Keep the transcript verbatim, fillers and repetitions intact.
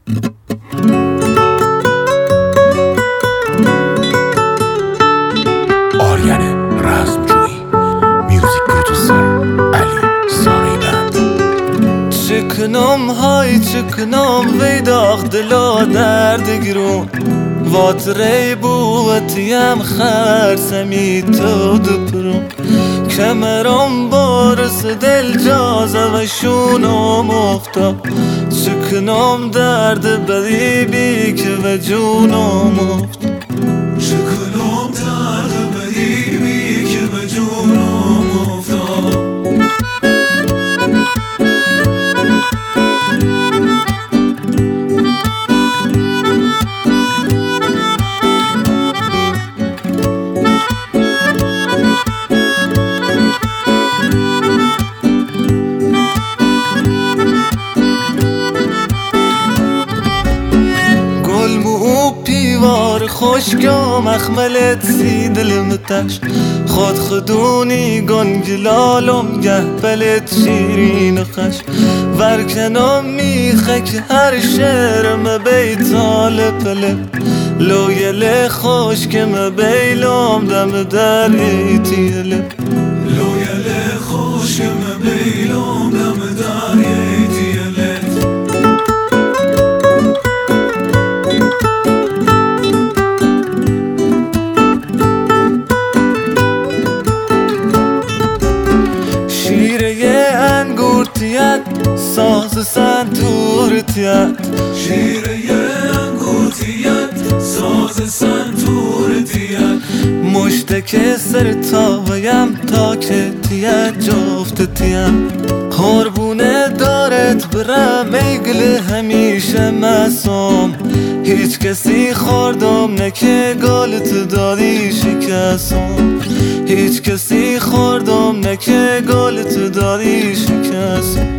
Çıkınam hay çıkınam veydax dila derdigirun Vatrey bu etiyem xersemi to duprum Kemeram barıs del caze ve şunam ofta Çıkınam derdi bedi bik ve cunam ofta Çıkınam derdi bedi bik ve cunam ofta خوشگاه مخملت سی دلم تش خود خدونی گنگلالم گه بلت شیرین خش ورکنام میخه که هر شعرم بیتال پله لویل خوشکم بیلام دم در ایتیله لویل خوشکم بیلام دم در ایتیله ساز سنتورتیت شیره انگوتیت ساز سنتورتیت مشتک سر تاویم تا که تیت جفتتیم قربونه دارت برم ایگل همیشه مسام هیچ کسی خوردم نه که گالت دادی شکستم هیچ کسی خوردم نه که گالت دادی شکستم